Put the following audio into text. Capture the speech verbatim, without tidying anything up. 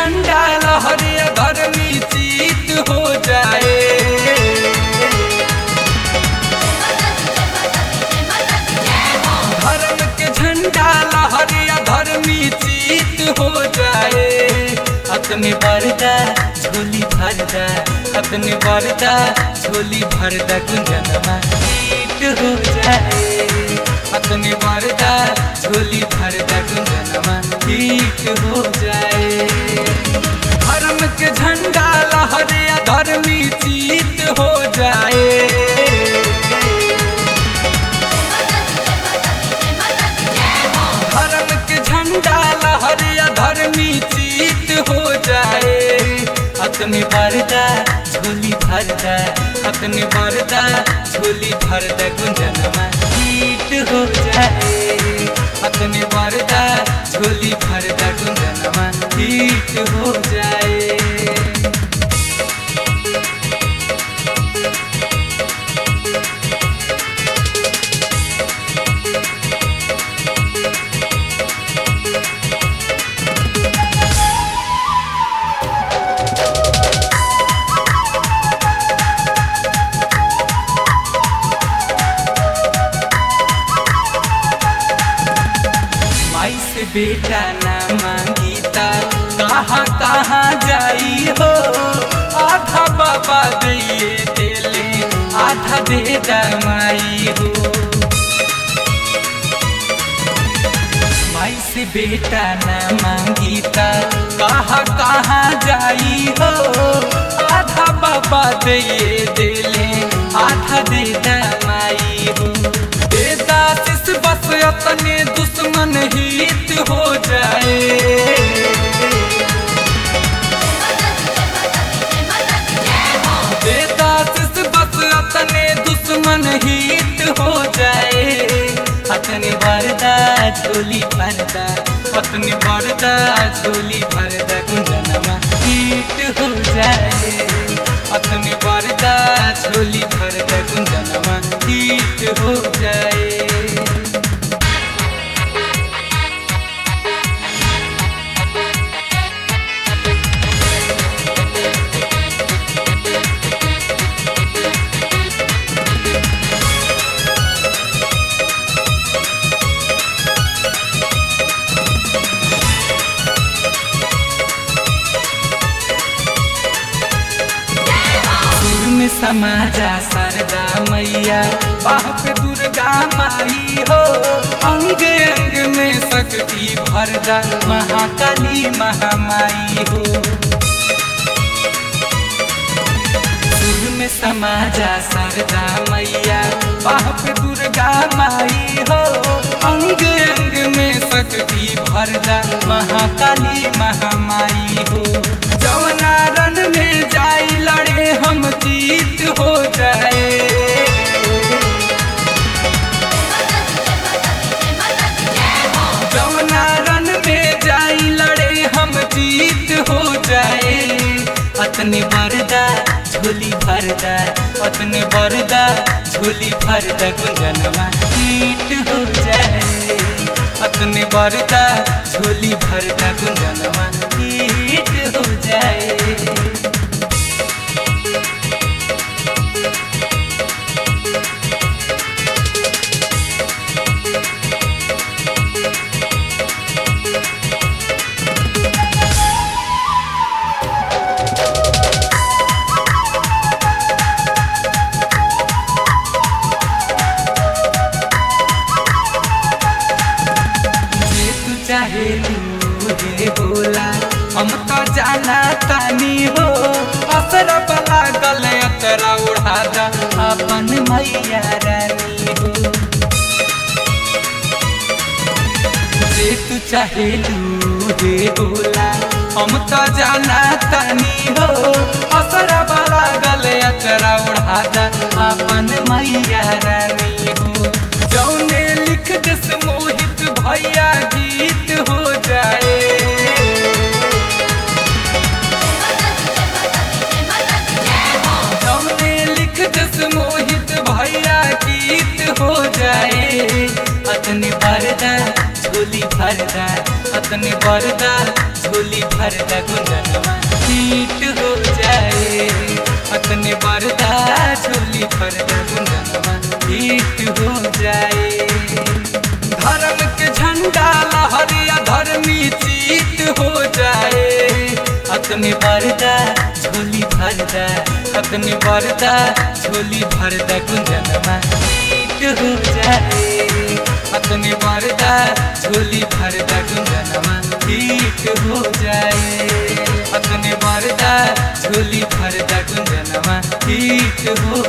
झंडा लहरे धर्मी जीत हो जाए। धर्म के झंडा लहरे धर्मी जीत हो जाए। अपने बरदा झोली भरदा, अपने बरदा झोली भरदा गुंजनमा गीत हो जाए। अपने बरदा झोली भरदा गुंजनमा गीत हो जाए। धर्म के झंडा लहरे धर्मी जीत हो जाए। धर्म के झंडा लहरे धर्मी जीत हो जाए। अपने बरदा झोली भरदा, अपने बरदा झोली भरदा गुंजनमा गीत हो जाए। अपने बरदा झोली भरदा गुंजनमा गीत हो जाए। से बेटा ना मांगीता कहाँ कहाँ जाई हो। आधा बाबा दिए देले आधा दे दमाई हो। माई से बेटा ना मांगीता कहाँ कहाँ जाई हो। आधा बाबा दिए देले आधा दे दमाई हो। देदासिस बस अपने दुश्मन हित हो जाए। देदासिस बस अपने दुश्मन हित हो जाए। अपने बरदा झोली भरदा, अपने बरदा झोली भरदा गुंजनमा गीत हो जाए। अपने बरदा झोली भरदा गुंजनमा गीत हो जाए। समाजा शारदा मैया बाप दुर्गा माई हो। अंग अंग में शक्ति भरदा महाकाली महामाई हो। सुर में समाजा शारदा मैया बाप दुर्गा माई हो। अंग अंग में शक्ति भरदा महाकाली महामाई हो। जवना रन में जाई लड़े हम जीत हो जाए। जवना रन में जाई लड़े हम जीत हो जाए। अपने बरदा झोली भरदा, अपने बरदा झोली भरदा गुंजनमा गीत हो जाए। अपने बरदा झोली भरदा गुंजनमा गीत हो जाए। चाहे लूहे बोला हम तो जाना तानी हो। असर बला गले अतरा उड़ादा अपन मैया रानी हो। जे तू चाहे लूहे बोला हम तो जाना तानी हो। असर बला गले अतरा उड़ादा अपन मैया रानी हो। जौने लिख दस मोहित भैया गीत हो जाए। जौने लिख दस मोहित भैया गीत हो जाए। अपने बरदा झोली भरदा, अपने बरदा झोली भरदा गुंजनवा हिट हो जाए। अतने बरदा झोली भरदा गुंजनवा हिट हो जाए। धर्म के झंडा लहरिया धर्मी चीत हो जाए। अतने बरदा झोली भरदा अतने बरदा झोली भरदा गुंजनवा हिट हो जाए। अतने बरदा झोली भरदा गुंजनवा हिट हो जाए। अतने बरदा झोली भरदा गुंजनवा हिट हो